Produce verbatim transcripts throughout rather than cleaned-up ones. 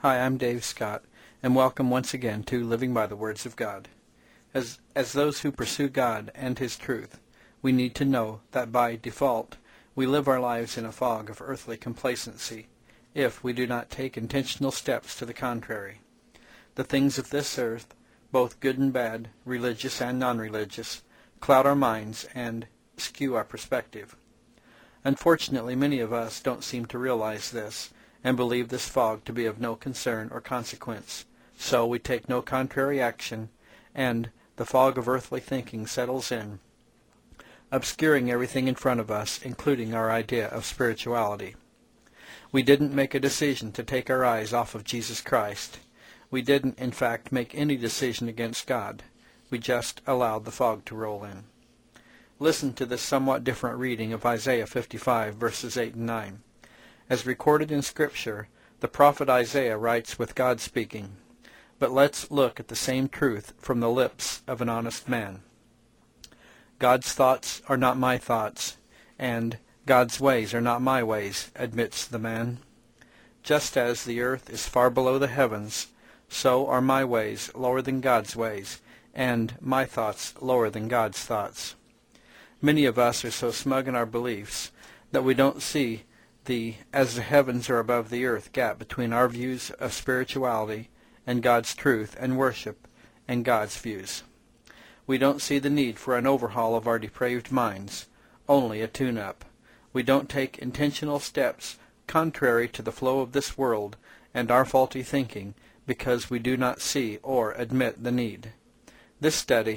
Hi, I'm Dave Scott, and welcome once again to Living by the Words of God. As, as those who pursue God and His truth, we need to know that by default, we live our lives in a fog of earthly complacency, if we do not take intentional steps to the contrary. The things of this earth, both good and bad, religious and non-religious, cloud our minds and skew our perspective. Unfortunately, many of us don't seem to realize this, and believe this fog to be of no concern or consequence. So we take no contrary action, and the fog of earthly thinking settles in, obscuring everything in front of us, including our idea of spirituality. We didn't make a decision to take our eyes off of Jesus Christ. We didn't, in fact, make any decision against God. We just allowed the fog to roll in. Listen to this somewhat different reading of Isaiah fifty-five, verses eight and nine. As recorded in Scripture, the prophet Isaiah writes with God speaking. But let's look at the same truth from the lips of an honest man. God's thoughts are not my thoughts, and God's ways are not my ways, admits the man. Just as the earth is far below the heavens, so are my ways lower than God's ways, and my thoughts lower than God's thoughts. Many of us are so smug in our beliefs that we don't see the as the heavens are above the earth gap between our views of spirituality and God's truth and worship and God's views. We don't see the need for an overhaul of our depraved minds, only a tune-up. We don't take intentional steps contrary to the flow of this world and our faulty thinking because we do not see or admit the need. This study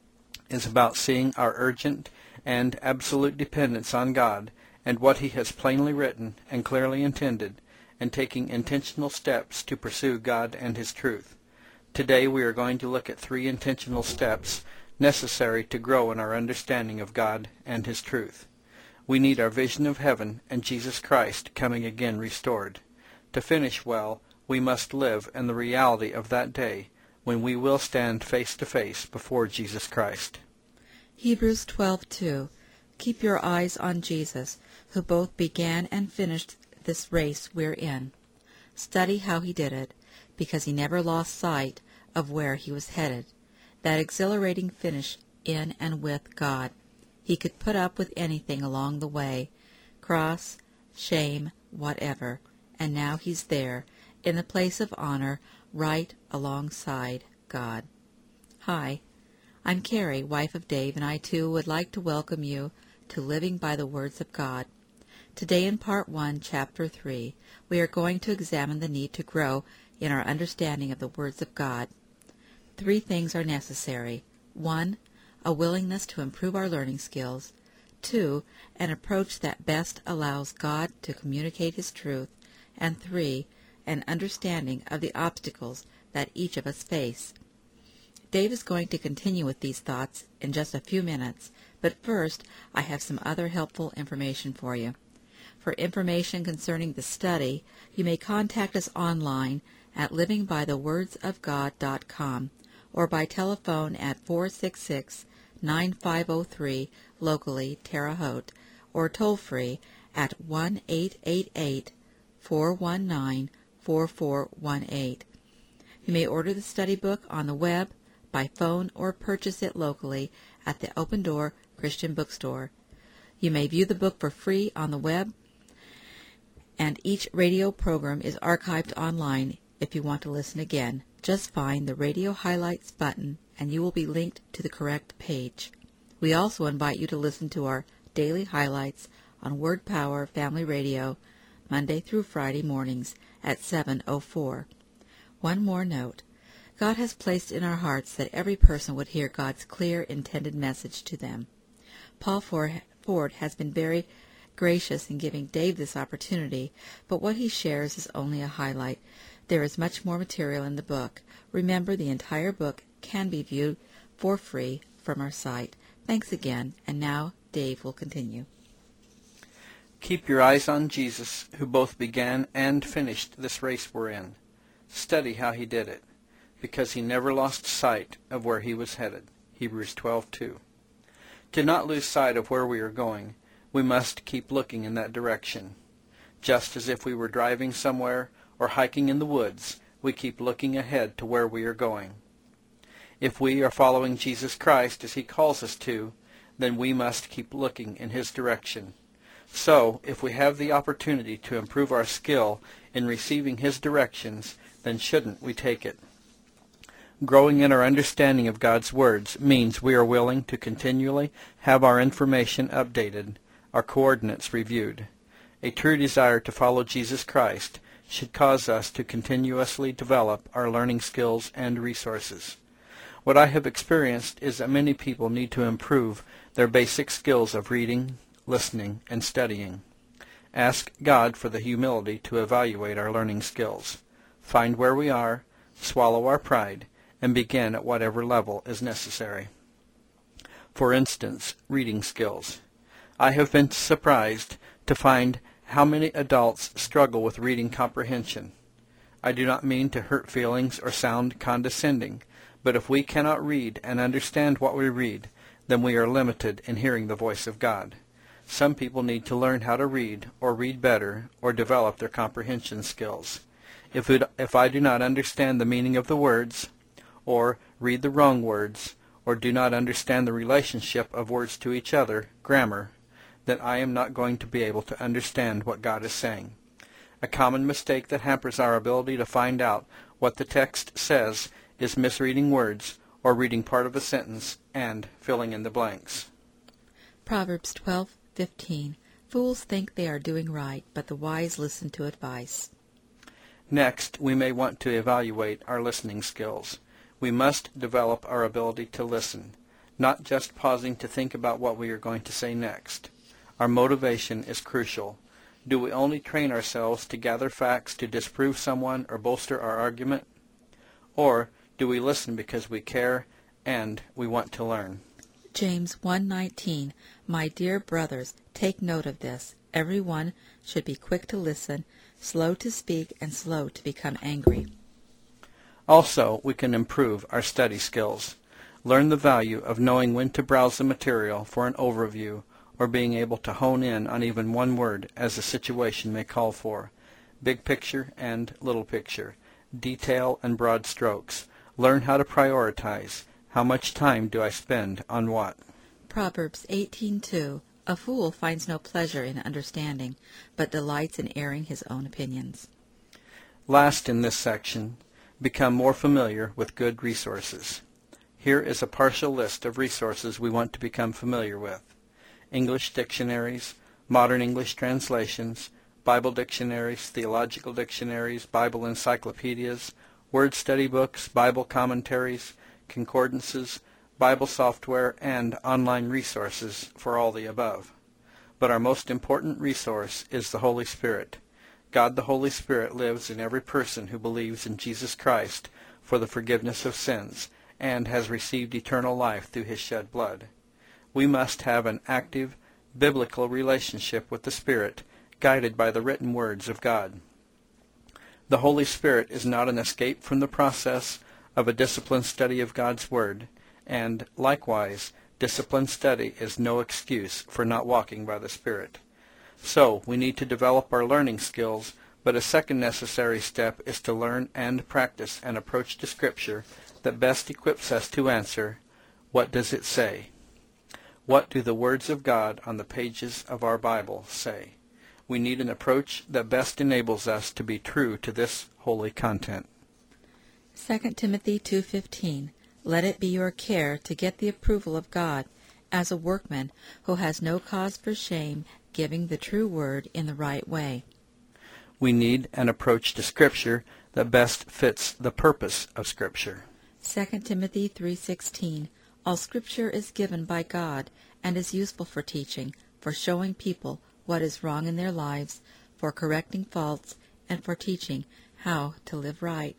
is about seeing our urgent and absolute dependence on God and what He has plainly written and clearly intended, and taking intentional steps to pursue God and His truth. Today we are going to look at three intentional steps necessary to grow in our understanding of God and His truth. We need our vision of heaven and Jesus Christ coming again restored. To finish well, we must live in the reality of that day when we will stand face to face before Jesus Christ. Hebrews twelve two. Keep your eyes on Jesus, who both began and finished this race we're in. Study how He did it, because He never lost sight of where He was headed, that exhilarating finish in and with God. He could put up with anything along the way, cross, shame, whatever, and now He's there, in the place of honor, right alongside God. Hi, I'm Carrie, wife of Dave, and I too would like to welcome you to Living by the Words of God. Today in Part one, Chapter three, we are going to examine the need to grow in our understanding of the Words of God. Three things are necessary. One, a willingness to improve our learning skills. Two, an approach that best allows God to communicate His truth. And three, an understanding of the obstacles that each of us face. Dave is going to continue with these thoughts in just a few minutes, but first I have some other helpful information for you. For information concerning the study, you may contact us online at living by the words of god dot com or by telephone at four six six, nine five zero three, locally Terre Haute, or toll-free at one eight eight eight, four one nine, four four one eight. You may order the study book on the web, by phone, or purchase it locally at the Open Door Christian Bookstore. You may view the book for free on the web, and each radio program is archived online if you want to listen again. Just find the Radio Highlights button, and you will be linked to the correct page. We also invite you to listen to our daily highlights on Word Power Family Radio, Monday through Friday mornings at seven oh four. One more note. God has placed in our hearts that every person would hear God's clear, intended message to them. Paul Ford has been very gracious in giving Dave this opportunity, but what he shares is only a highlight. There is much more material in the book. Remember, the entire book can be viewed for free from our site. Thanks again, and now Dave will continue. Keep your eyes on Jesus, who both began and finished this race we're in. Study how He did it, because He never lost sight of where He was headed. Hebrews twelve two. To not lose sight of where we are going, we must keep looking in that direction. Just as if we were driving somewhere or hiking in the woods, we keep looking ahead to where we are going. If we are following Jesus Christ as he calls us to, then we must keep looking in his direction. So, if we have the opportunity to improve our skill in receiving his directions, then shouldn't we take it? Growing in our understanding of God's words means we are willing to continually have our information updated, our coordinates reviewed. A true desire to follow Jesus Christ should cause us to continuously develop our learning skills and resources. What I have experienced is that many people need to improve their basic skills of reading, listening, and studying. Ask God for the humility to evaluate our learning skills. Find where we are, swallow our pride, and begin at whatever level is necessary. For instance, reading skills. I have been surprised to find how many adults struggle with reading comprehension. I do not mean to hurt feelings or sound condescending, but if we cannot read and understand what we read, then we are limited in hearing the voice of God. Some people need to learn how to read, or read better, or develop their comprehension skills. If, it, if I do not understand the meaning of the words, or read the wrong words, or do not understand the relationship of words to each other, grammar, then I am not going to be able to understand what God is saying. A common mistake that hampers our ability to find out what the text says is misreading words, or reading part of a sentence and filling in the blanks. Proverbs twelve fifteen. Fools think they are doing right, but the wise listen to advice. Next, we may want to evaluate our listening skills. We must develop our ability to listen, not just pausing to think about what we are going to say next. Our motivation is crucial. Do we only train ourselves to gather facts to disprove someone or bolster our argument? Or do we listen because we care and we want to learn? James one nineteen. My dear brothers, take note of this. Everyone should be quick to listen, slow to speak, and slow to become angry. Also, we can improve our study skills. Learn the value of knowing when to browse the material for an overview, or being able to hone in on even one word as the situation may call for. Big picture and little picture. Detail and broad strokes. Learn how to prioritize. How much time do I spend on what? Proverbs eighteen two. A fool finds no pleasure in understanding, but delights in airing his own opinions. Last in this section, become more familiar with good resources. Here is a partial list of resources we want to become familiar with. English dictionaries, modern English translations, Bible dictionaries, theological dictionaries, Bible encyclopedias, word study books, Bible commentaries, concordances, Bible software, and online resources for all the above. But our most important resource is the Holy Spirit. God the Holy Spirit lives in every person who believes in Jesus Christ for the forgiveness of sins and has received eternal life through his shed blood. We must have an active, biblical relationship with the Spirit, guided by the written words of God. The Holy Spirit is not an escape from the process of a disciplined study of God's Word, and, likewise, disciplined study is no excuse for not walking by the Spirit. So, we need to develop our learning skills, but a second necessary step is to learn and practice an approach to Scripture that best equips us to answer, what does it say? What do the words of God on the pages of our Bible say? We need an approach that best enables us to be true to this holy content. Second Timothy two fifteen. Let it be your care to get the approval of God as a workman who has no cause for shame, giving the true word in the right way. We need an approach to Scripture that best fits the purpose of Scripture. Second Timothy three sixteen. All Scripture is given by God and is useful for teaching, for showing people what is wrong in their lives, for correcting faults, and for teaching how to live right.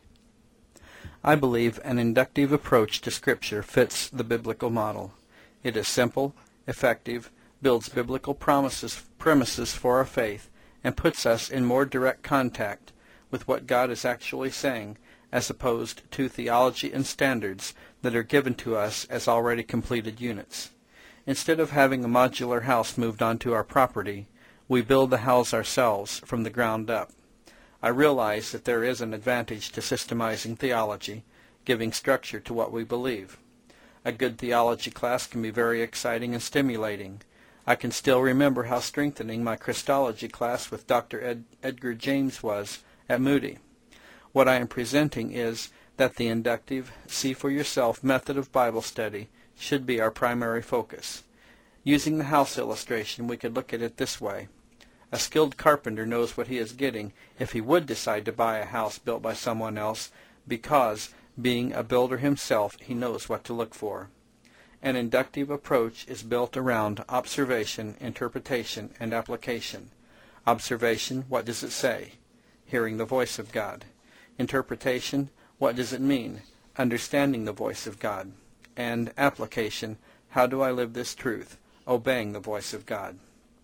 I believe an inductive approach to Scripture fits the biblical model. It is simple, effective, builds biblical promises, premises for our faith, and puts us in more direct contact with what God is actually saying, as opposed to theology and standards that are given to us as already completed units. Instead of having a modular house moved onto our property, we build the house ourselves from the ground up. I realize that there is an advantage to systemizing theology, giving structure to what we believe. A good theology class can be very exciting and stimulating. I can still remember how strengthening my Christology class with Doctor Ed- Edgar James was at Moody. What I am presenting is that the inductive, see-for-yourself method of Bible study should be our primary focus. Using the house illustration, we could look at it this way. A skilled carpenter knows what he is getting if he would decide to buy a house built by someone else, because, being a builder himself, he knows what to look for. An inductive approach is built around observation, interpretation, and application. Observation, what does it say? Hearing the voice of God. Interpretation, what does it mean? Understanding the voice of God. And application, how do I live this truth? Obeying the voice of God.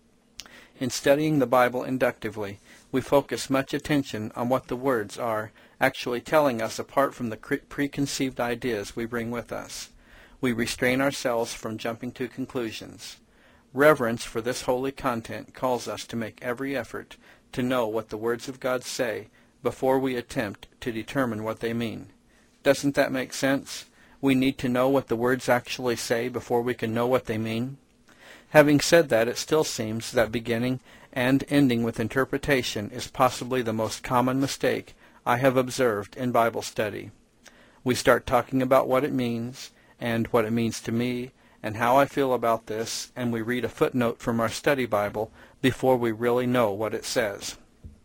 In studying the Bible inductively, we focus much attention on what the words are actually telling us apart from the preconceived ideas we bring with us. We restrain ourselves from jumping to conclusions. Reverence for this holy content calls us to make every effort to know what the words of God say before we attempt to determine what they mean. Doesn't that make sense? We need to know what the words actually say before we can know what they mean. Having said that, it still seems that beginning and ending with interpretation is possibly the most common mistake I have observed in Bible study. We start talking about what it means, and what it means to me, and how I feel about this, and we read a footnote from our study Bible before we really know what it says.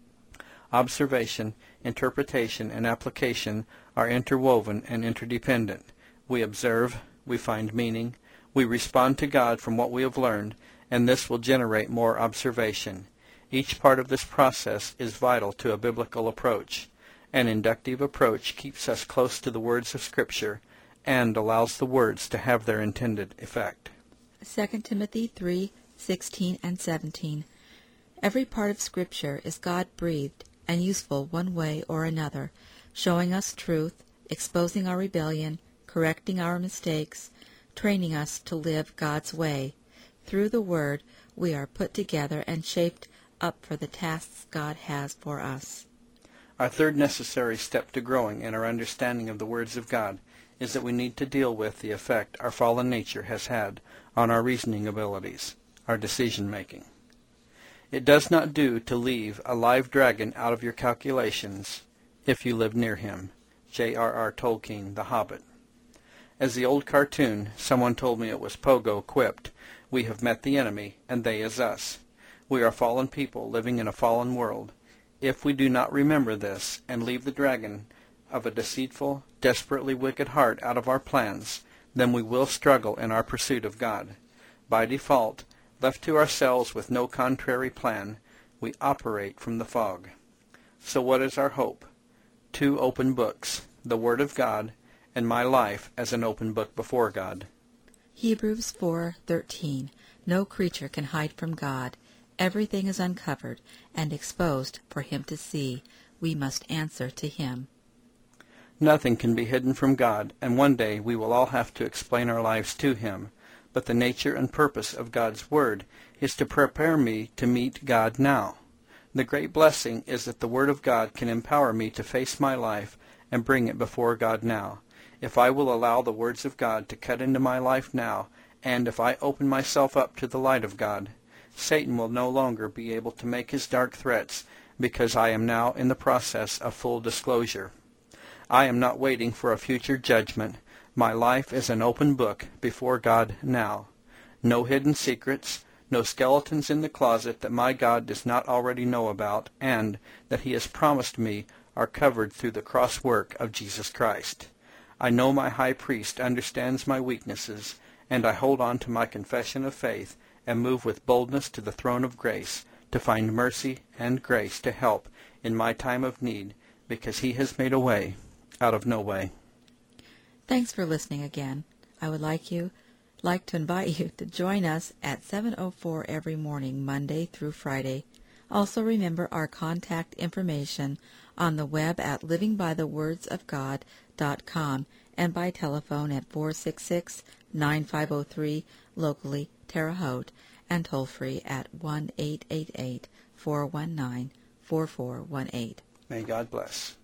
Observation, interpretation, and application are interwoven and interdependent. We observe, we find meaning, we respond to God from what we have learned, and this will generate more observation. Each part of this process is vital to a biblical approach. An inductive approach keeps us close to the words of Scripture and allows the words to have their intended effect. Second Timothy three sixteen and seventeen. Every part of Scripture is God-breathed and useful one way or another, showing us truth, exposing our rebellion, correcting our mistakes, training us to live God's way. Through the Word, we are put together and shaped up for the tasks God has for us. Our third necessary step to growing in our understanding of the words of God is that we need to deal with the effect our fallen nature has had on our reasoning abilities, our decision-making. It does not do to leave a live dragon out of your calculations if you live near him. J R R Tolkien, The Hobbit. As the old cartoon, someone told me it was Pogo, quipped, "We have met the enemy, and they is us." We are fallen people living in a fallen world. If we do not remember this and leave the dragon of a deceitful, desperately wicked heart out of our plans, then we will struggle in our pursuit of God. By default, left to ourselves with no contrary plan, we operate from the fog. So what is our hope? Two open books, the Word of God, and my life as an open book before God. Hebrews four thirteen. No creature can hide from God. Everything is uncovered and exposed for him to see. We must answer to him. Nothing can be hidden from God, and one day we will all have to explain our lives to him. But the nature and purpose of God's Word is to prepare me to meet God now. The great blessing is that the Word of God can empower me to face my life and bring it before God now. If I will allow the words of God to cut into my life now, and if I open myself up to the light of God, Satan will no longer be able to make his dark threats, because I am now in the process of full disclosure. I am not waiting for a future judgment. My life is an open book before God now. No hidden secrets, no skeletons in the closet that my God does not already know about, and that he has promised me are covered through the cross work of Jesus Christ. I know my high priest understands my weaknesses, and I hold on to my confession of faith and move with boldness to the throne of grace to find mercy and grace to help in my time of need, because he has made a way out of no way. Thanks for listening again. I would like you like to invite you to join us at seven oh four every morning, Monday through Friday. Also remember our contact information on the web at living by the words of god dot com and by telephone at four six six, nine five oh three, locally Terre Haute, and toll free at one eight eight eight, four one nine, four four one eight. May God bless.